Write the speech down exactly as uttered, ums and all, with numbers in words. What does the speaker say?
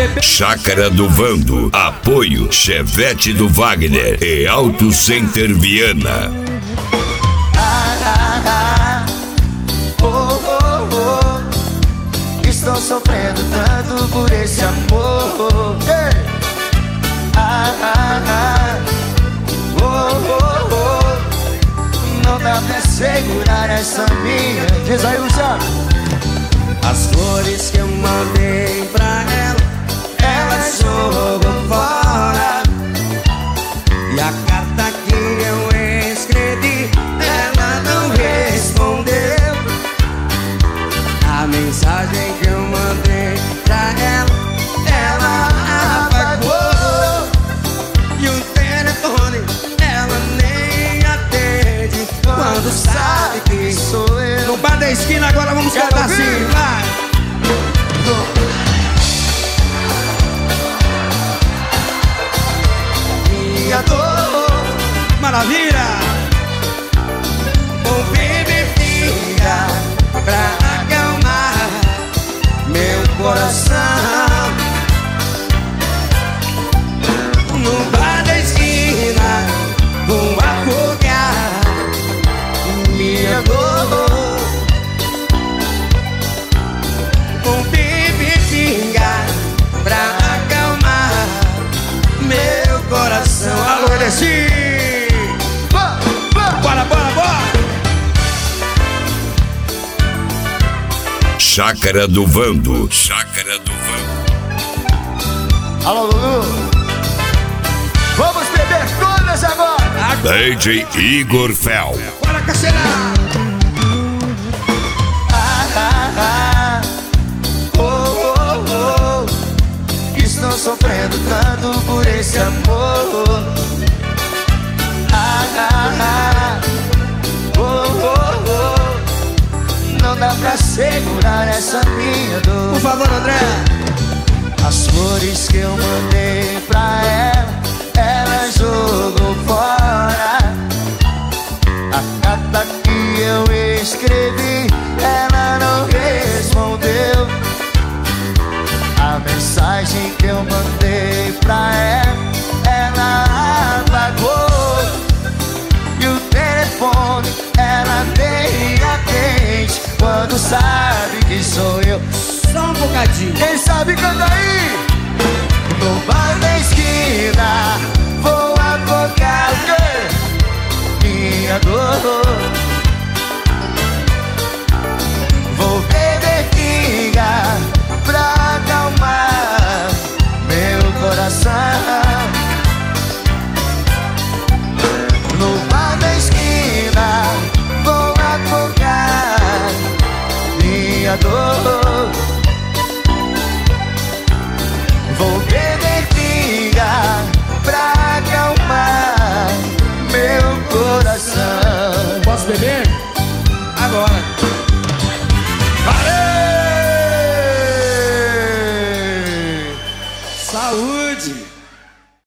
beber. Chácara do Vando, apoio Chevette do Wagner e Auto Center Viana. Ah, ah, ah. Oh, oh, oh. Estou sofrendo tanto por esse amor. Hey. Ah, ah, ah. Oh, oh, oh. Não dá pra segurar essa minha. Diz aí, Luciano. As flores que eu mandei pra ela, ela jogou fora. E a carta que eu escrevi, ela não respondeu. A mensagem que eu mandei pra ela, ela apagou. E o telefone, ela nem atende quando sabe que sou eu. No bar da esquina agora vamos Quero cantar ouvir. assim, vai. Minha dor, Maravilha! Vou beber pinga pra acalmar meu coração. No bar da esquina vou afogar minha dor. Vou beber pinga pra acalmar meu coração. Alô, Edeci! Bora, bora, bora! Chácara do Vando. Chácara do Vando. alô, Lulu. Vamos beber todas agora. D J Igor Fel. Bora, Caceirão! Ah, ah, ah. Oh, oh, oh. Estou sofrendo tanto por esse amor. Ah, ah, ah. Oh, oh, oh. Não dá pra segurar essa minha dor. Por favor, André! As flores que eu mandei pra ela, ela jogou fora. A carta que eu escrevi, ela não respondeu. A mensagem que eu mandei pra ela, ela apagou. E o telefone, ela nem atende quando sabe que sou eu. Só um bocadinho. Quem sabe canta aí? No bar da esquina vou afogar o quê? Minha dor. Vou beber pinga pra acalmar meu coração. No bar da esquina vou afogar minha dor. Vou